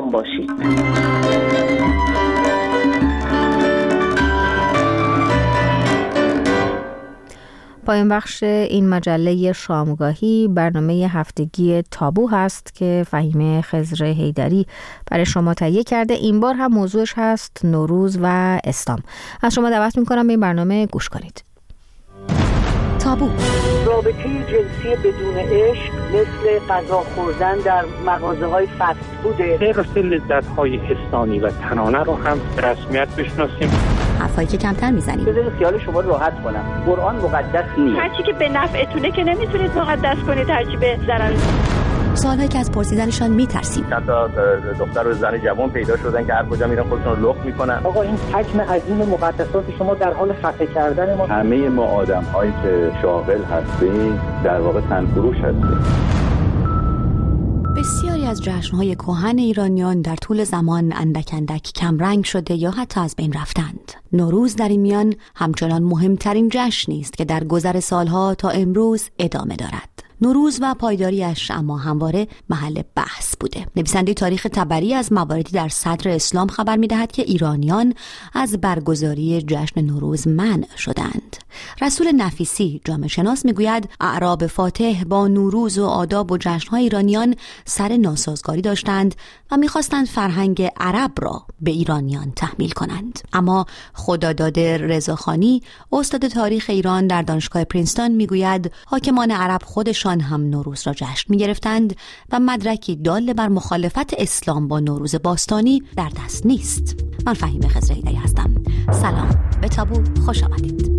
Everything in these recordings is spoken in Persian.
آرام باشید. پایان بخش این مجله شامگاهی برنامه هفتگی تابو هست که فهیمه خضر حیدری برای شما تهیه کرده. این بار هم موضوعش هست نوروز و اسلام. از شما دعوت میکنم به این برنامه گوش کنید. تابو. رابطه جنسی بدون عشق مثل غذا خوردن در مغازه‌های فست فوده. حفظ لذت‌های حسانی و تنانه رو هم به رسمیت بشناسیم. حرفایی که کمتر میزنیم. بذارید خیال شما رو راحت کنم. قرآن مقدس نیست. هرچی که به نفعتونه که نمیتونید مقدس کنید، هرچی به ضرر. سوالایی که از پرسیدنشان میترسیم. چند تا دختر و زن جوان پیدا شدن که هر کجا میرن خودشون رو لخت میکنن. آقا این حجم عظیم مقدسات شما در حال خفه کردن ما. همه ما آدم‌هایی که شاغل هستیم در واقع تنفروش هستیم. بسیاری از جشن‌های کهن ایرانیان در طول زمان اندک اندک کمرنگ شده یا حتی از بین رفتند. نوروز در این میان همچنان مهمترین جشنی است که در گذر سالها تا امروز ادامه دارد. نوروز و پایداریش اما همواره محل بحث بوده. نویسنده تاریخ طبری از مواردی در صدر اسلام خبر می‌دهد که ایرانیان از برگزاری جشن نوروز منع شدند. رسول نفیسی جامعه شناس میگوید اعراب فاتح با نوروز و آداب و جشن‌های ایرانیان سر ناسازگاری داشتند و می‌خواستند فرهنگ عرب را به ایرانیان تحمیل کنند. اما خداداده رضاخانی استاد تاریخ ایران در دانشگاه پرینستون میگوید حاکمان عرب خودشان هم نوروز را جشن می‌گرفتند و مدرکی دال بر مخالفت اسلام با نوروز باستانی در دست نیست. من فهیمه خضر حیدری هستم. سلام، به تابو خوش آمدید.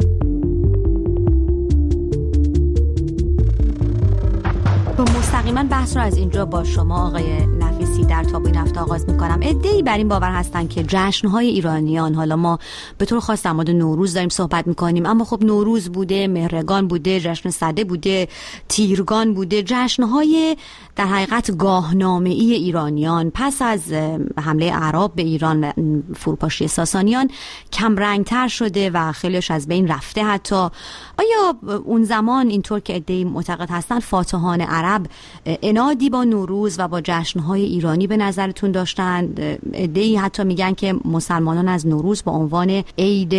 مستقیما بحث رو از اینجا با شما آقای نفیسی در تابو این هفته آغاز میکنم. عده‌ای بر این باور هستن که جشن‌های ایرانیان، حالا ما به طور خاص در مورد نوروز داریم صحبت میکنیم، اما خب نوروز بوده، مهرگان بوده، جشن سده بوده، تیرگان بوده، جشن‌های در حقیقت گاهنامه‌ای ایرانیان پس از حمله اعراب به ایران و فروپاشی ساسانیان کم رنگ‌تر شده و خیلیش از بین رفته. حتی آیا اون زمان اینطور که عده‌ای معتقد هستن فاتحان عرب عنادی با نوروز و با جشن‌های ایرانی به نظرتون داشتند؟ عده‌ای حتی میگن که مسلمانان از نوروز با عنوان عید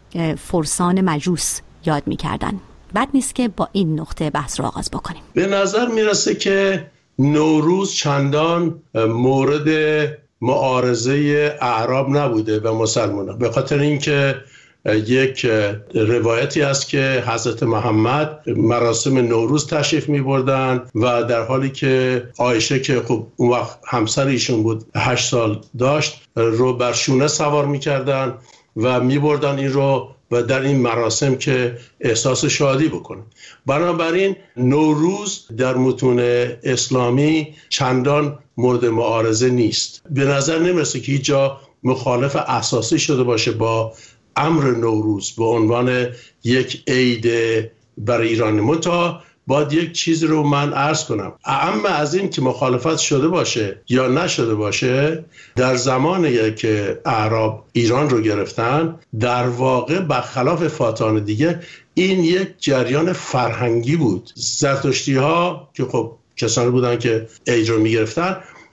فرسان مجوس یاد می‌کردن. بد نیست که با این نقطه بحث رو آغاز بکنیم. به نظر میرسه که نوروز چندان مورد معارضه اعراب نبوده و مسلمانان، به خاطر اینکه یک روایتی است که حضرت محمد مراسم نوروز تشریف می بردن و در حالی که عایشه که خب اون وقت همسر ایشون بود 8 سال داشت رو بر شونه سوار می کردن و می بردن این رو و در این مراسم که احساس شادی بکنن. بنابراین نوروز در متون اسلامی چندان مورد معارضه نیست. به نظر نمیرسه که هیچ جا مخالف اساسی شده باشه با امر نوروز به عنوان یک عید برای ایران. متا باید یک چیز رو من عرض کنم، اما از این که مخالفت شده باشه یا نشده باشه، در زمانی که اعراب ایران رو گرفتن در واقع برخلاف فاتحان دیگه این یک جریان فرهنگی بود. زرتشتی ها که خب کسانی بودن که عید رو میگرفتن،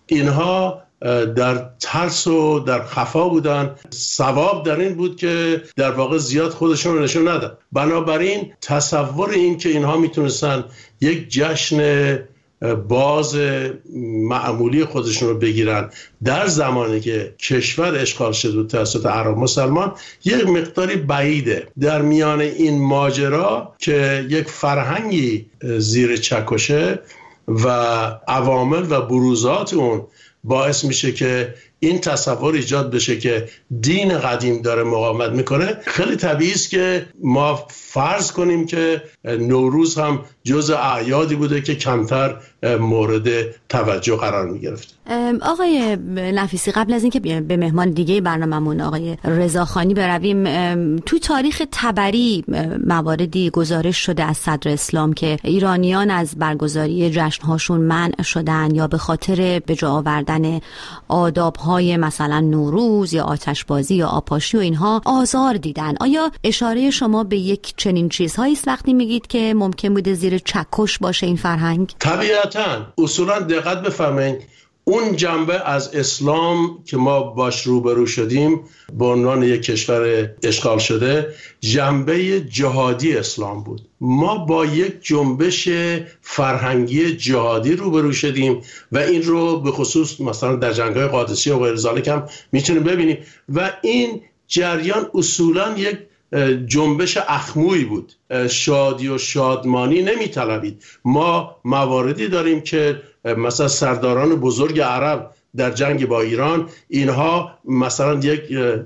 اینها در ترس و در خفا بودن. ثواب در این بود که در واقع زیاد خودشون رو نشون ندن. بنابراین تصور این که اینها میتونستن یک جشن باز معمولی خودشون رو بگیرن در زمانی که کشور اشغال شده بود توسط عرب مسلمان یک مقداری بعیده. در میان این ماجرا که یک فرهنگی زیر چکشه و عوامل و بروزات اون باعث میشه که این تصور ایجاد بشه که دین قدیم داره مقاومت میکنه، خیلی طبیعی است که ما فرض کنیم که نوروز هم جزء اعیادی بوده که کمتر مورد توجه قرار میگرفت. آقای نفیسی، قبل از اینکه به مهمان دیگه برنامه‌مون آقای رضاخانی برویم، تو تاریخ طبری مواردی گزارش شده از صدر اسلام که ایرانیان از برگزاری جشن‌هاشون منع شدن یا به خاطر به جا آوردن آداب‌های مثلا نوروز یا آتشبازی یا آپاشی و اینها آزار دیدن. آیا اشاره شما به یک چنین چیزهایی است وقتی میگید که ممکن بوده زیر چکش باشه این فرهنگ؟ طبیعتاً. اصولاً دقت بفرمایید، اون جنبه از اسلام که ما باش روبرو شدیم به عنوان یک کشور اشغال شده، جنبه جهادی اسلام بود. ما با یک جنبش فرهنگی جهادی روبرو شدیم و این رو به خصوص مثلا در جنگ‌های قادسیه و غیر ذالک هم میتونیم ببینیم و این جریان اصولاً یک جنبش اخموی بود، شادی و شادمانی نمی‌طلبید. ما مواردی داریم که مثلا سرداران بزرگ عرب در جنگ با ایران، اینها مثلا یک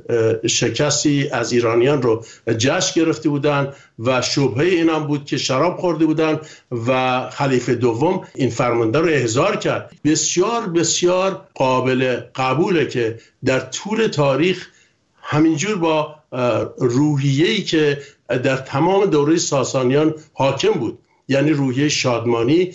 شکستی از ایرانیان رو جشن گرفته بودن و شبهه این هم بود که شراب خورده بودن و خلیفه دوم این فرمانده رو احضار کرد. بسیار بسیار قابل قبوله که در طول تاریخ همینجور با روحیه‌ای که در تمام دوره ساسانیان حاکم بود، یعنی روحیه شادمانی،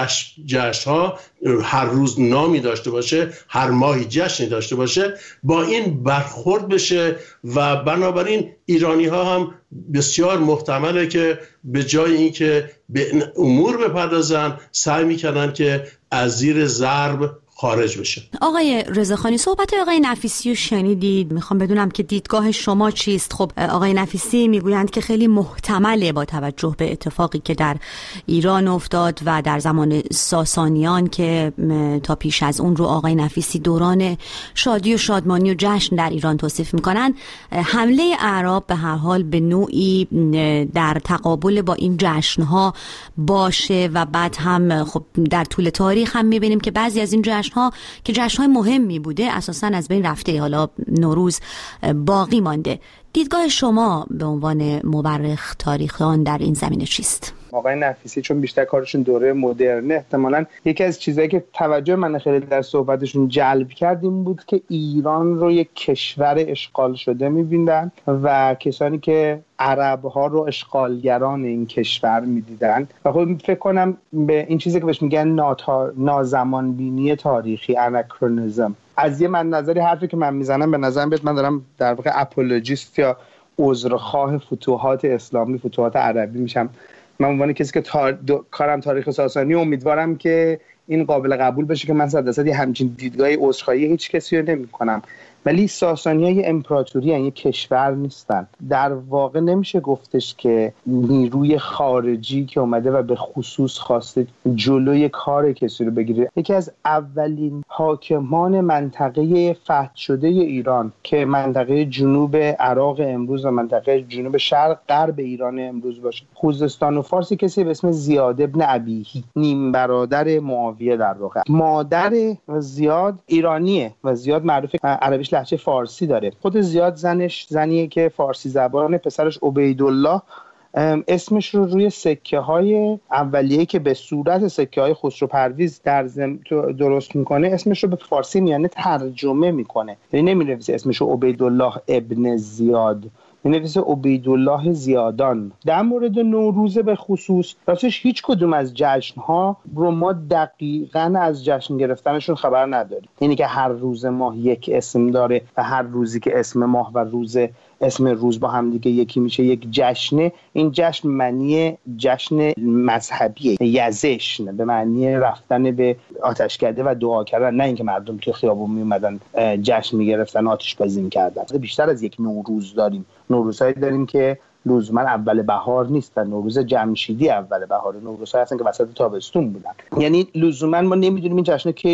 جشن‌ها هر روز نامی داشته باشه، هر ماهی جشنی داشته باشه، با این برخورد بشه و بنابراین ایرانی‌ها هم بسیار محتمله که به جای اینکه به امور بپردازن سعی می‌کنن که از زیر ضرب خارج بشه. آقای رضاخانی، صحبت آقای نفیسی رو شنیدید، میخوام بدونم که دیدگاه شما چیست؟ خب آقای نفیسی میگویند که خیلی محتمله با توجه به اتفاقی که در ایران افتاد و در زمان ساسانیان که تا پیش از اون رو آقای نفیسی دوران شادی و شادمانی و جشن در ایران توصیف میکنن، حمله اعراب به هر حال به نوعی در تقابل با این جشنها باشه و بعد هم خب در طول تاریخ هم میبینیم که بعضی از این جشنها که جشن‌های مهمی بوده اساساً از بین رفته، حالا نوروز باقی مانده. دیدگاه شما به عنوان مورخ تاریخیان در این زمینه چیست؟ آقای نفیسی چون بیشتر کارشون دوره مدرنه، احتمالاً یکی از چیزایی که توجه من خیلی در صحبتشون جلب کرد این بود که ایران رو یک کشور اشغال شده می‌بینن و کسانی که عرب‌ها رو اشغالگران این کشور می‌دیدن و خب فکر کنم به این چیزی که بهش میگن نازمانبینی تاریخی، اناکرونیسم. از یه من نظری حرفی که من میزنم به نظرم بیاد من دارم در واقع اپولوژیست یا عذرخواه فتوحات اسلامی، فتوحات عربی میشم. من عنوان کسی که کارم تاریخ ساسانی، امیدوارم که این قابل قبول بشه که من 100% همچین دیدگاهی عذرخواهی هیچ کسی رو نمی‌کنم، ولی ساسانی‌ها یه امپراتوری هستن، یه کشور نیستن. در واقع نمیشه گفتش که نیروی خارجی که اومده و به خصوص خواسته جلوی کار کسی رو بگیره. یکی از اولین حاکمان منطقه فتح شده ایران که منطقه جنوب عراق امروز و منطقه جنوب شرق غرب ایران امروز باشه، خوزستان و فارس، کسی به اسم زیاد ابن ابیهی، نیم برادر معاویه در واقع. مادر زیاد ایرانیه و زیاد معروف عربیش لهجه فارسی داره. خود زیاد زنیه که فارسی زبانه، پسرش عبیدالله اسمش رو روی سکه های اولیه که به صورت سکه های خسرو پرویز درست میکنه اسمش رو به فارسی میانه ترجمه میکنه، یعنی نمینویسه اسمش رو عبیدالله ابن زیاد، می‌نویسه عبیدالله زیادان. در مورد نوروز به خصوص راستش هیچ کدوم از جشن‌ها رو ما دقیقاً از جشن گرفتنشون خبر نداریم، یعنی که هر روز ماه یک اسم داره و هر روزی که اسم ماه و اسم روز با هم دیگه یکی میشه یک جشنه. این جشن معنی جشن مذهبیه، یزشن به معنی رفتن به آتشکده و دعا کردن، نه اینکه مردم توی خیابون میومدن جشن میگرفتن آتش بازی میکردن. بیشتر از یک نوروز داریم، نوروزهایی داریم که لزوما اول بهار نیستن، نوروز جمشیدی اول بهار، نوروزها هستن که وسط تابستون بودن. یعنی لزوما ما نمیدونیم این جشن کی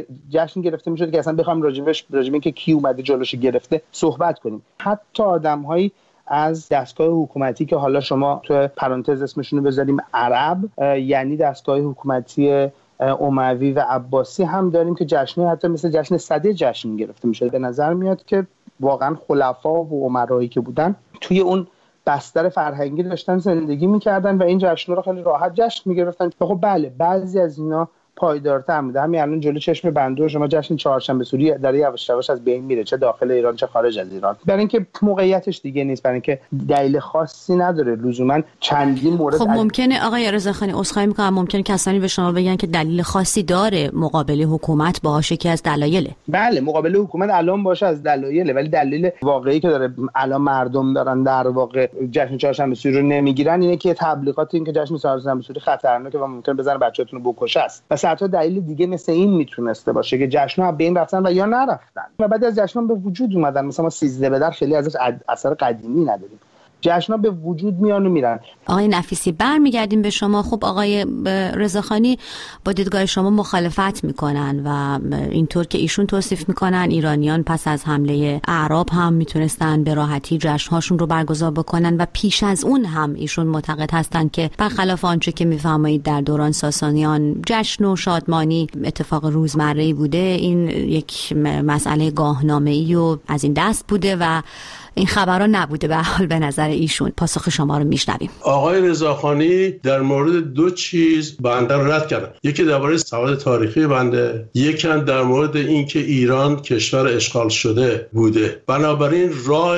جشن گرفته میشد که اصلا بخوام راجبش که کی اومده جلوش گرفته صحبت کنیم. حتی آدم‌هایی از دستگاه حکومتی که حالا شما تو پرانتز اسمشون رو بذاریم عرب، یعنی دستگاه حکومتی اموی و عباسی هم داریم که جشن‌های حتی مثل جشن صده جشن گرفته میشه. به نظر میاد که واقعا خلفا و امرایی که بودن توی اون بستر فرهنگی داشتن زندگی میکردن و این جشن رو خیلی راحت جشن میگرفتن. خب بله بعضی از اینا پایدارتر بوده. همین الان جلو چشم بنده شما جشن چهارشنبه سوری داره یواش یواش از بین میره، چه داخل ایران چه خارج از ایران، برای اینکه موقعیتش دیگه نیست، برای اینکه دلیل خاصی نداره لزوما چندین مورد. خب ممکنه آقای رضاخانی عذرخواهی میکنم، ممکنه کسانی به شما بگن که دلیل خاصی داره مقابله حکومت باشه که از دلایله. بله مقابله حکومت الان باشه از دلایله، ولی دلیل واقعی که داره الان مردم دارن در واقع جشن چهارشنبه سوری رو نمیگیرن اینه که تبلیغات این که جشن چهارشنبه سوری خطرناکه و ممکن بزنه بچه‌تون رو بکشه است و صدها دلیل دیگه مثل این میتونسته باشه که جشن‌ها به این رفتن و یا نرفتن و بعد از جشن‌ها به وجود اومدن. مثلا ما 13 بدر خیلی ازش اثر قدیمی نداریم، جشن‌ها به وجود میان و میرن. آقای نفیسی برمیگردیم به شما. خب آقای رضاخانی با دیدگاه شما مخالفت میکنن و اینطور که ایشون توصیف میکنن ایرانیان پس از حمله اعراب هم میتونستن به راحتی جشن‌هاشون رو برگزار بکنن و پیش از اون هم ایشون معتقد هستن که برخلاف آنچه که میفرمایید در دوران ساسانیان جشن و شادمانی اتفاق روزمره‌ای بوده، این یک مسئله گاهنامه‌ای و از این دست بوده و این خبرها نبوده. به حال به نظر ایشون پاسخ شما رو میشنویم. آقای رضاخانی در مورد دو چیز بنده رو رد کردن. یکی درباره سواد تاریخی بنده، یکی در مورد اینکه ایران کشور اشغال شده بوده، بنابراین راه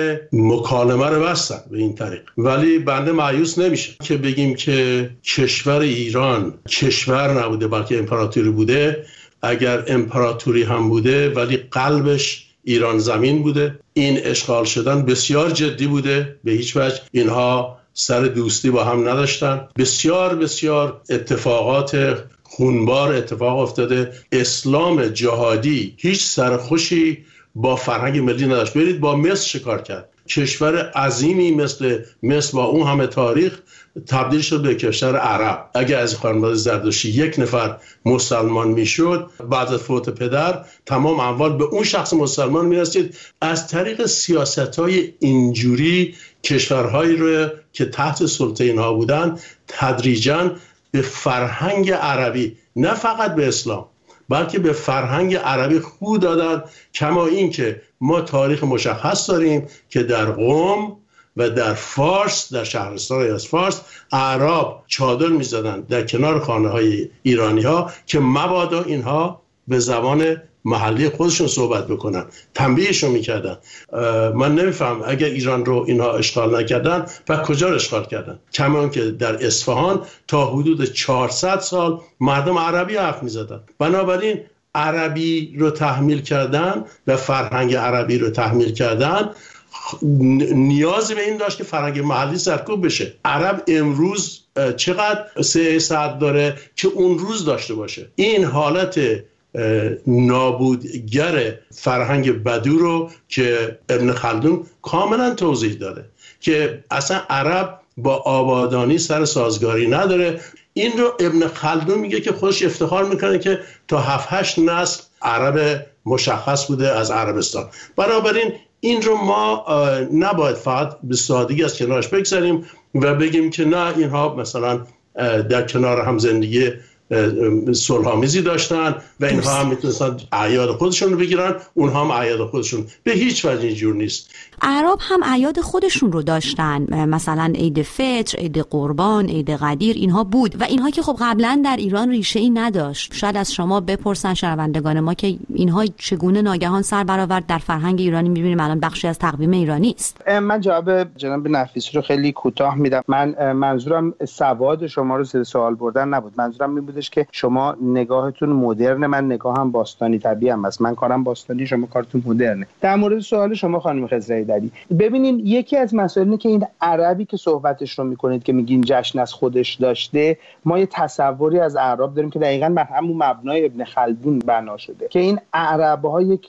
مکالمه رو بستن به این طریق. ولی بنده مایوس نمیشه که بگیم که کشور ایران کشور نبوده بلکه امپراتوری بوده. اگر امپراتوری هم بوده ولی قلبش ایران زمین بوده. این اشغال شدن بسیار جدی بوده، به هیچ وجه اینها سر دوستی با هم نداشتن. بسیار بسیار اتفاقات خونبار اتفاق افتاده. اسلام جهادی هیچ سرخوشی با فرهنگ ملی نداشت. برید با مصر شکار کرد، کشور عظیمی مثل مصر با اون همه تاریخ تبدیل شد به کشور عرب. اگر از خانواده زردشتی یک نفر مسلمان میشد بعد از فوت پدر، تمام اموال به اون شخص مسلمان میرسید. از طریق سیاست‌های اینجوری کشورهایی رو که تحت سلطه اینها بودن تدریجاً به فرهنگ عربی، نه فقط به اسلام بلکه به فرهنگ عربی خو دادن. کما این که ما تاریخ مشخص داریم که در قم و در فارس، در شهرستان از فارس، اعراب چادر می‌زدن در کنار خانه‌های ایرانی‌ها که مبادا اینها به زبان محلی خودشون صحبت بکنن. تنبیهشون میکردن. من نمیفهم اگر ایران رو اینها اشغال نکردن و کجا رو اشغال کردن؟ کما که در اصفهان تا حدود 400 سال مردم عربی حرف میزدن. بنابراین عربی رو تحمیل کردن و فرهنگ عربی رو تحمیل کردن نیازی به این داشت که فرهنگ محلی سرکوب بشه. عرب امروز چقدر سعادت داره که اون روز داشته باشه. این حالت نابودگر فرهنگ بدو رو که ابن خلدون کاملا توضیح داده که اصلا عرب با آبادانی سر سازگاری نداره. این رو ابن خلدون میگه که خودش افتخار میکنه که تا 7-8 نسل عرب مشخص بوده از عربستان. بنابراین این رو ما نباید فقط به سادگی از کنارش بگذاریم و بگیم که نه اینها مثلا در کنار هم زندگی صلح‌آمیزی داشتن و اینها هم میتونستن اعیاد خودشون رو بگیرن، اونها هم اعیاد خودشون. به هیچ وجه اینجور نیست. اعراب هم اعیاد خودشون رو داشتن، مثلا عید فطر، عید قربان، عید قدیر، اینها بود و اینها که خب قبلا در ایران ریشه ای نداشت. شاید از شما بپرسن شنوندگان ما که اینها چگونه ناگهان سر برآورد در فرهنگ ایرانی. می‌بینیم الان بخشی از تقویم ایرانی است. من جواب جناب نفیسی رو خیلی کوتاه میدم. من منظورم سواد شما رو زیر سوال بردن نبود. منظورم این بودش که شما نگاهتون مدرن، من نگاهم باستانی طبیعی است. من کارم باستانی، شما کارتون مدرنه. در مورد سوال شما خانم خضرایی‌دری، ببینین یکی از مسائل اینه که این عربی که صحبتش رو میکنید که میگین جشن از خودش داشته، ما یه تصوری از اعراب داریم که دقیقاً بر همون مبنای ابن خلدون بنا شده که این عرب‌ها یک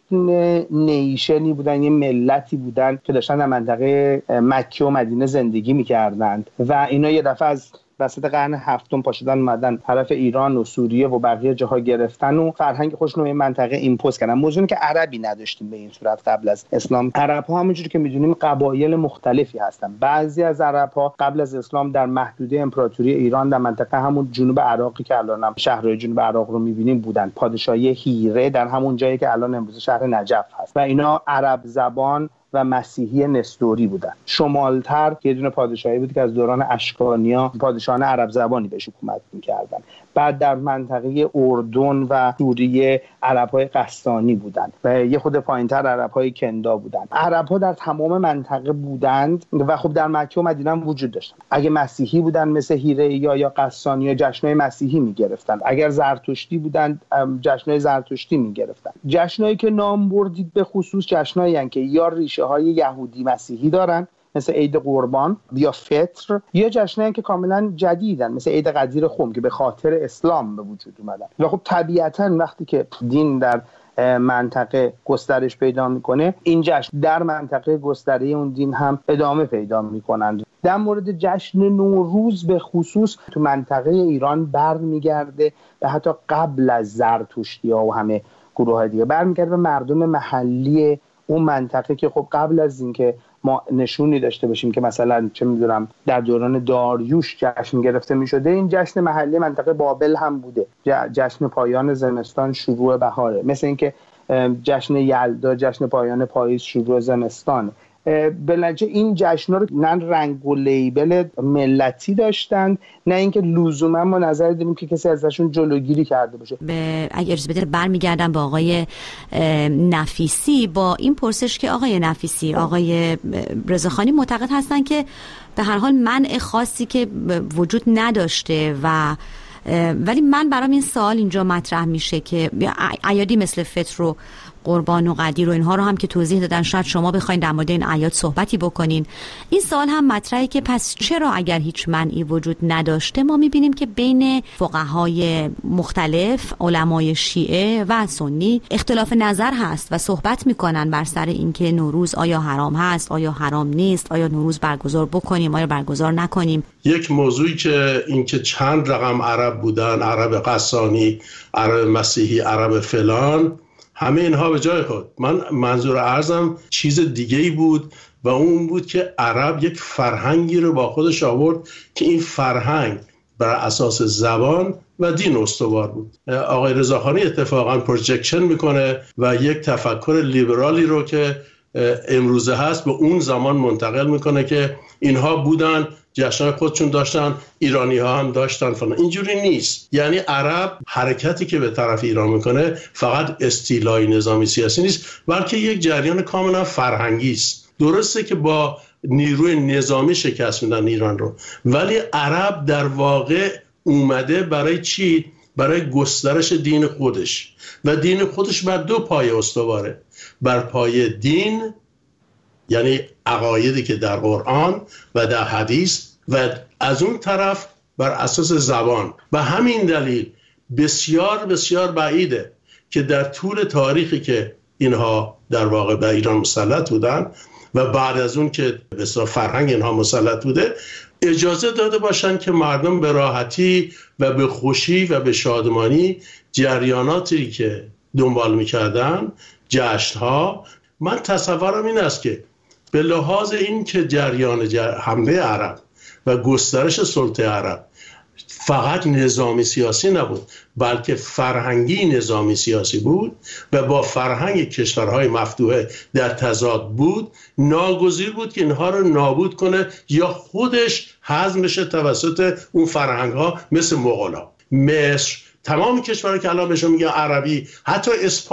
نیشنی بودن، یه ملتی بودن که داشتن در منطقه مکه و مدینه زندگی میکردند و اینا یه دفعه از وسط قرن هفتم پاشدن اومدن طرف ایران و سوریه و بقیه جاها گرفتن و فرهنگ خودشون رو به منطقه ایمپوز کردن. موضوعی که عربی نداشتیم به این صورت قبل از اسلام. عرب‌ها همونجوری که می‌دونیم قبایل مختلفی هستن. بعضی از عرب‌ها قبل از اسلام در محدوده امپراتوری ایران در منطقه همون جنوب عراقی که الان هم شهرهای جنوب عراق رو می‌بینیم بودن. پادشاهی هیره در همون جایی که الان امروز شهر نجف هست و اینا عرب زبان و مسیحی نستوری بودن. شمالتر یه دونه پادشاهی بود که از دوران اشکانیا پادشاهان عرب زبانی بهش حکومت می‌کردن. بعد در منطقه اردن و سوریه عرب‌های قسطانی بودن و یه خود پایین‌تر عرب‌های کندا بودن. عرب‌ها در تمام منطقه بودند و خب در مکه و مدینه هم وجود داشتن. اگه مسیحی بودن مثل هیره یا قسطانی جشن‌های مسیحی می‌گرفتن. اگر زرتشتی بودن جشن‌های زرتشتی می‌گرفتن. جشن‌هایی که نام بردید به خصوص جشن‌هایی هستند که یا ریشه‌های یهودی مسیحی دارن مثل عید قربان یا فطر، یا جشنایی که کاملا جدیدن مثل عید قدیر خم که به خاطر اسلام به وجود اومدن. و خب طبیعتاً وقتی که دین در منطقه گسترش پیدا میکنه، این جشن در منطقه گستره اون دین هم ادامه پیدا میکنند. در مورد جشن نوروز به خصوص تو منطقه ایران برمیگرده به حتی قبل از زرتشتی‌ها و همه گروه‌های دیگه، برمیگرده به مردم محلی اون منطقه که خب قبل از اینکه ما نشونی داشته باشیم که مثلا چه میدونم در دوران داریوش جشن گرفته میشده، این جشن محلی منطقه بابل هم بوده، جشن پایان زمستان شروع بهاره، مثل اینکه جشن یلدا جشن پایان پاییز شروع زمستان. بلنجه این جشن‌ها رو نه رنگ و لیبل ملتی داشتن، نه اینکه لزوما ما نظر داریم که کسی ازشون جلوگیری کرده باشه. اگر اجازه بدید برمیگردم با آقای نفیسی با این پرسش که آقای نفیسی، آقای رضاخانی معتقد هستن که به هر حال منع خاصی که وجود نداشته و ولی من برام این سوال اینجا مطرح میشه که اعیادی مثل فطر و قربان و قدیر و اینها رو هم که توضیح دادن، شاید شما بخواید در مورد این اعیاد صحبتی بکنین. این سوال هم مطرحه که پس چرا اگر هیچ منعی وجود نداشته ما میبینیم که بین فقهای مختلف، علمای شیعه و سنی اختلاف نظر هست و صحبت میکنن بر سر اینکه نوروز آیا حرام هست، آیا حرام نیست، آیا نوروز برگزار بکنیم، آیا برگزار نکنیم. یک موضوعی که اینکه چند رقم عرب بودن، عرب قسانی، عرب مسیحی، عرب فلان، همه اینها به جای خود. من منظور عرضم چیز دیگه‌ای بود و اون بود که عرب یک فرهنگی رو با خودش آورد که این فرهنگ بر اساس زبان و دین استوار بود. آقای رضاخانی اتفاقا پروجکشن میکنه و یک تفکر لیبرالی رو که امروزه هست به اون زمان منتقل میکنه که اینها بودن، جشن‌های خودشون داشتن، ایرانی‌ها هم داشتن فلان. اینجوری نیست. یعنی عرب حرکتی که به طرف ایران میکنه فقط استیلای نظامی سیاسی نیست، بلکه یک جریان کاملا فرهنگی است. درسته که با نیروی نظامی شکست میدن ایران رو، ولی عرب در واقع اومده برای چی؟ برای گسترش دین خودش و دین خودش بر دو پایه استواره. بر پایه دین، یعنی عقایدی که در قرآن و در حدیث، و از اون طرف بر اساس زبان. و همین دلیل بسیار بسیار بعیده که در طول تاریخی که اینها در واقع به ایران مسلط بودن و بعد از اون که به اصطلاح فرهنگ اینها مسلط بوده، اجازه داده باشن که مردم به راحتی و به خوشی و به شادمانی جریاناتی که دنبال میکردن، جشن‌ها. من تصورم این است که به لحاظ این که جریان حمله عرب و گسترش سلطه عرب فقط نظامی سیاسی نبود، بلکه فرهنگی نظامی سیاسی بود و با فرهنگ کشورهای مفتوحه در تضاد بود، ناگزیر بود که اینها رو نابود کنه یا خودش هضم بشه توسط اون فرهنگ‌ها، مثل مغول‌ها، مصر، تمام کشورها که الان بهشون میگن عربی، حتی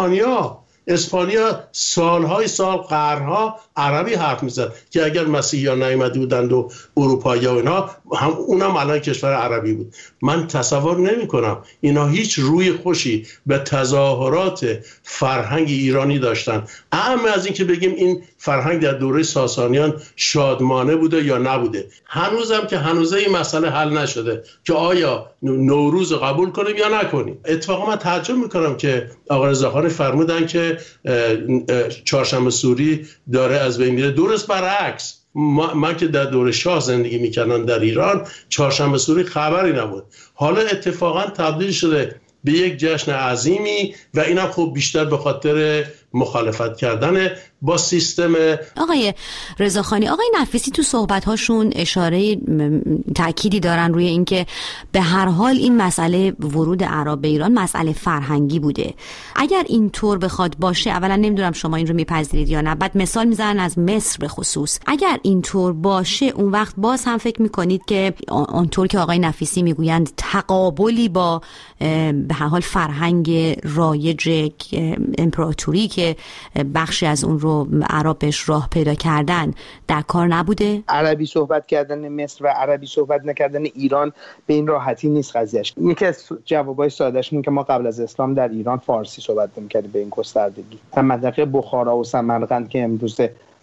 اسپانیا سالهای سال، قرنها عربی حرف میزد که اگر مسیحیان نیامده بودند و اروپایی‌ها و اینها، هم اونم الان کشور عربی بود. من تصور نمی کنم اینا هیچ روی خوشی به تظاهرات فرهنگ ایرانی داشتن، اهم از این که بگیم این فرهنگ در دوره ساسانیان شادمانه بوده یا نبوده. هنوزم که هنوزه این مسئله حل نشده که آیا نوروز قبول کنیم یا نکنیم. اتفاقا من تعجب میکنم که آقا رضاخانی فرمودن که چهارشنبه سوری داره از بین میره. درست برعکس، من که در دوره شاه زندگی میکردم در ایران، چهارشنبه سوری خبری نبود. حالا اتفاقا تبدیل شده به یک جشن عظیمی و اینم خب بیشتر به خاطر مخالفت کردن با سیستم. آقای رضاخانی، آقای نفیسی تو صحبت‌هاشون اشاره تأکیدی دارن روی اینکه به هر حال این مسئله ورود اعراب به ایران مسئله فرهنگی بوده. اگر اینطور بخواد باشه، اولا نمیدونم شما این رو میپذیرید یا نه، بعد مثال میزنن از مصر به خصوص. اگر اینطور باشه، اون وقت باز هم فکر میکنید که اونطور که آقای نفیسی میگویند تقابلی با به هر حال فرهنگ رایج امپراتوری که بخشی از اون رو عرب بهش راه پیدا کردن در کار نبوده؟ عربی صحبت کردن مصر و عربی صحبت نکردن ایران به این راحتی نیست قضیهش. یکی از جوابای سادهش اینه که ما قبل از اسلام در ایران فارسی صحبت می‌کردیم به این گستردگی. در منطقه بخارا و سمرقند که امروز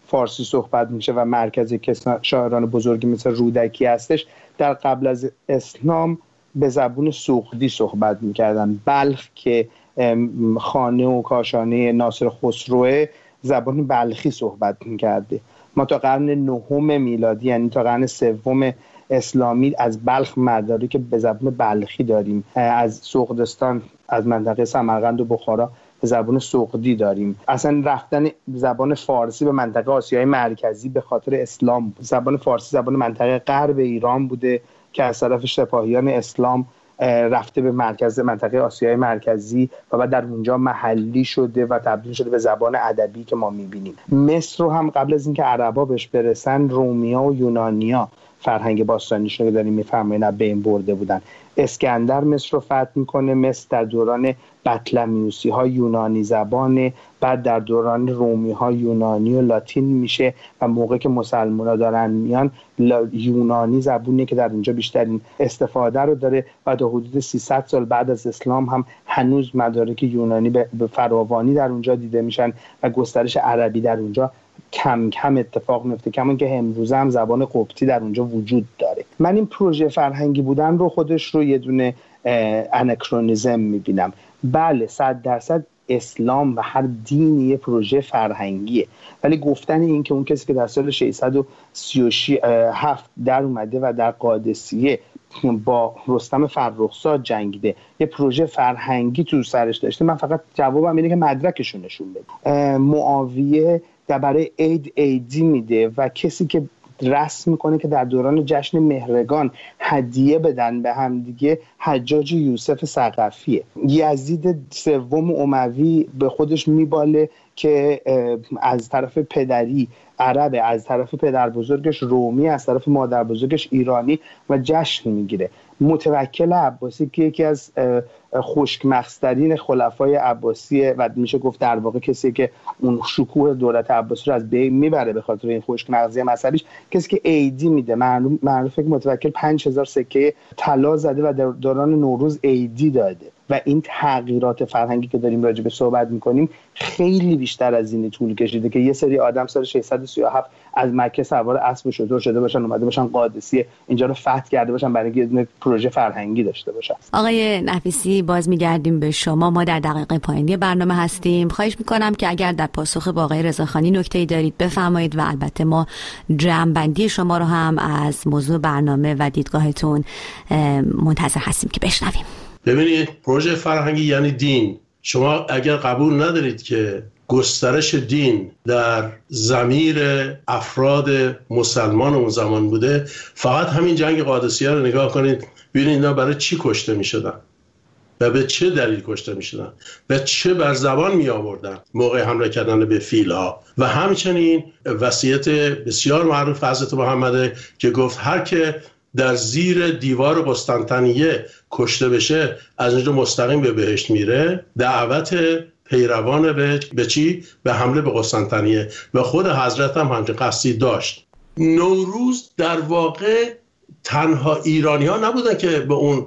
فارسی صحبت میشه و مرکزی که شاعران بزرگی مثل رودکی هستش، در قبل از اسلام به زبان سغدی صحبت میکردن. بلخ که خانه و کاشانه ناصر خسروه زبان بلخی صحبت میکرده. ما تا قرن 9 میلادی یعنی تا قرن 3 اسلامی از بلخ مدارکی که به زبان بلخی داریم. از سغدستان، از منطقه سمرقند و بخارا به زبان سغدی داریم. اصلا رفتن زبان فارسی به منطقه آسیای مرکزی به خاطر اسلام. زبان فارسی زبان منطقه غرب ایران بوده که از طرف سپاهیان اسلام رفته به منطقه آسیای مرکزی و بعد در اونجا محلی شده و تبدیل شده به زبان ادبی که ما می‌بینیم. مصر رو هم قبل از اینکه عربا بهش برسن، رومیا و یونانیا فرهنگ باستانیشون رو داریم میفهمین بین برده بودن. اسکندر مصر رو فتح میکنه. مصر در دوران بطلمیوسی ها یونانی زبانه، بعد در دوران رومی ها یونانی و لاتین میشه و موقع که مسلمان ها دارن میان یونانی زبونیه که در اونجا بیشترین استفاده رو داره و تا حدود 300 سال بعد از اسلام هم هنوز مدارک یونانی به فراوانی در اونجا دیده میشن و گسترش عربی در اونجا کم کم اتفاق میفته، کما که امروزه هم زبان قبطی در اونجا وجود داره. من این پروژه فرهنگی بودن رو خودش رو یه دونه انکرونیزم میبینم. بله 100% اسلام و هر دینی یه پروژه فرهنگیه، ولی گفتن این که اون کسی که در سال 637 در اومده و در قادسیه با رستم فرخزاد جنگیده یه پروژه فرهنگی تو سرش داشته، من فقط جوابم اینه که مدرکشو نشون بده. معاویه در برای عید عیدی میده و کسی که رسم میکنه که در دوران جشن مهرگان هدیه بدن به هم دیگه حجاج یوسف ثقفیه. یزید سوم اموی به خودش میباله که از طرف پدری عربه، از طرف پدر بزرگش رومی، از طرف مادر بزرگش ایرانی و جشن میگیره. متوکل عباسی که یکی از خشکمغزترین خلفای عباسیه و میشه گفت در واقع کسی که اون شکوه دولت عباسی رو از بین میبره به خاطر این خشکمغزی مسئلهش، کسی که عیدی میده. معروفه که متوکل 5000 سکه طلا زده و در دوران نوروز عیدی داده و این تغییرات فرهنگی که داریم راجع به صحبت میکنیم خیلی بیشتر از این طول کشیده که یه سری آدم سال 637 از مکه سوار اسب و شتر شده باشن اومده باشن قادسیه اینجا رو فتح کرده باشن برای اینکه یه پروژه فرهنگی داشته باشن. آقای نفیسی باز میگردیم به شما. ما در دقیقه پایانی برنامه هستیم. خواهش میکنم که اگر در پاسخ با آقای رضاخانی نکته‌ای دارید بفرمایید و البته ما جمع‌بندی شما رو هم از موضوع برنامه و دیدگاهتون منتظر هستیم که بشنویم. ببینید پروژه فرهنگی یعنی دین. شما اگر قبول ندارید که گسترش دین در ضمیر افراد مسلمان اون زمان بوده، فقط همین جنگ قادسیه رو نگاه کنید ببینید اینا برای چی کشته می شدن و به چه دلیل کشته می شدن و چه بر زبان می آوردن موقع حمله کردن به فیلها. و همچنین وصیت بسیار معروف حضرت محمد که گفت هر که در زیر دیوار قسطنطنیه کشته بشه از اونجا مستقیم به بهشت میره. دعوت پیروان به چی؟ به حمله به قسطنطنیه و خود حضرت هم همچین قصدی داشت. نوروز در واقع تنها ایرانی ها نبودن که به اون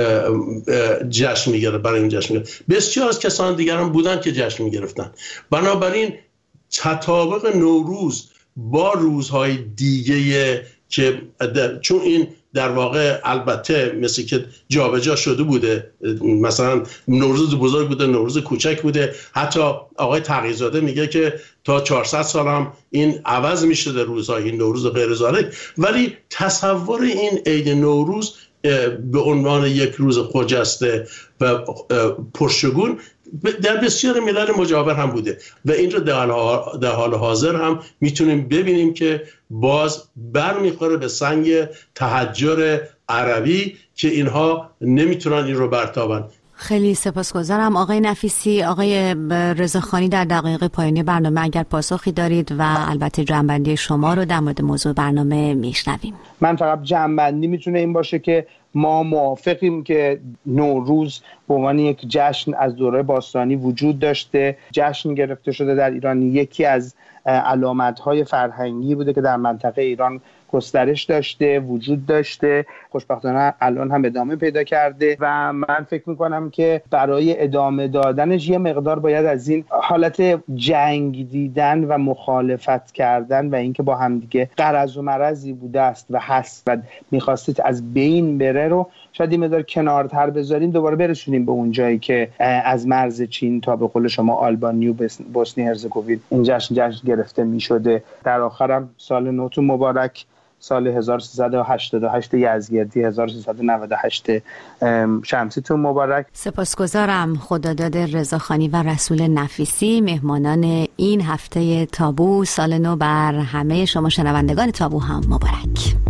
جشن میگیره، برای این جشن میگیره بسیار از کسان دیگر هم بودن که جشن میگرفتن. بنابراین تطابق نوروز با روزهای دیگه که چون این در واقع البته مثل که جابجا شده بوده، مثلا نوروز بزرگ بوده، نوروز کوچک بوده، حتی آقای تقی‌زاده میگه که تا 400 سال هم این عوض میشده روزهای این نوروز غیر ظاهر، ولی تصور این عید نوروز به عنوان یک روز خجسته و پرشگون در بسیار ملل مجاور هم بوده و این رو در حال حاضر هم میتونیم ببینیم که باز برمیخوره به سنگ تحجر عربی که اینها نمیتونن این رو برتابن. خیلی سپاسگزارم آقای نفیسی. آقای رضاخانی در دقیقه پایانی برنامه اگر پاسخی دارید و البته جمع‌بندی شما رو در مورد موضوع برنامه میشنویم. من فقط جمع‌بندی میتونه این باشه که ما موافقیم که نوروز به عنوان یک جشن از دوره باستانی وجود داشته، جشن گرفته شده در ایران، یکی از علامت‌های فرهنگی بوده که در منطقه ایران گسترش داشته، وجود داشته، خوشبختانه الان هم ادامه پیدا کرده و من فکر میکنم که برای ادامه دادنش یه مقدار باید از این حالت جنگ دیدن و مخالفت کردن و اینکه با همدیگه غرض و مرضی بوده است و هست و میخواستید از بین بره رو شاید این مقدار کنارتر بذاریم، دوباره برسونیم به اون جایی که از مرز چین تا به قول شما آلبانی و بوسنی هرزگوین این جشن گرفته میشده. در آخرم سال نوتون مبارک، سال 1388 یزدگردی 1398 شمسیتون مبارک. سپاسگزارم. خداداد رضاخانی و رسول نفیسی مهمانان این هفته تابو. سال نو بر همه شما شنوندگان تابو هم مبارک.